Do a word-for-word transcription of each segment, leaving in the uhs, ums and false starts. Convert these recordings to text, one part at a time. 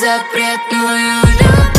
запретную любовь.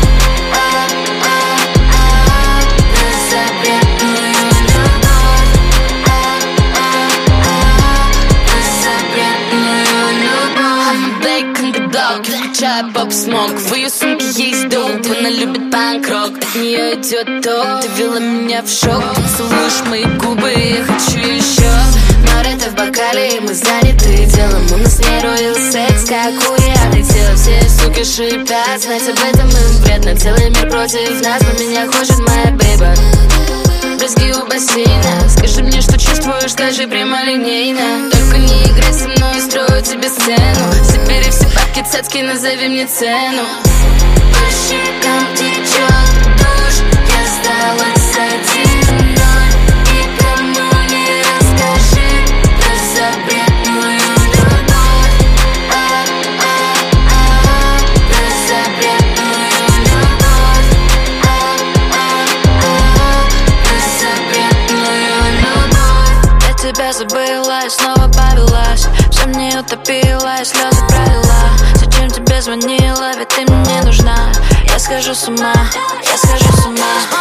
Чай, поп, смог. В ее сумке есть доп. Она любит панк-рок. От нее идет ток. Ты ввела меня в шок. Ты целуешь мои губы, я хочу еще. Море в бокале, и мы заняты делом. У нас не роял секс, как у яды тела. Все суки шипят, знать об этом им вредно. Целый мир против нас, но меня хочет моя бейба. Брызги у бассейна. Скажи мне, что чувствуешь, скажи прямолинейно. Только не играй со мной, строю тебе сцену. Забери все бабки, цацки, назови мне цену. По щекам течет дождь, я сдалась один ноль. Никому не расскажи про запретную любовь. А-а-а, про запретную любовь. А-а-а, про запретную любовь. Я тебя забыла и снова повелась. Все мне утопила и слезы пролила. Зачем тебе звонила, ведь ты мне нужна. Я схожу с ума, я схожу с ума.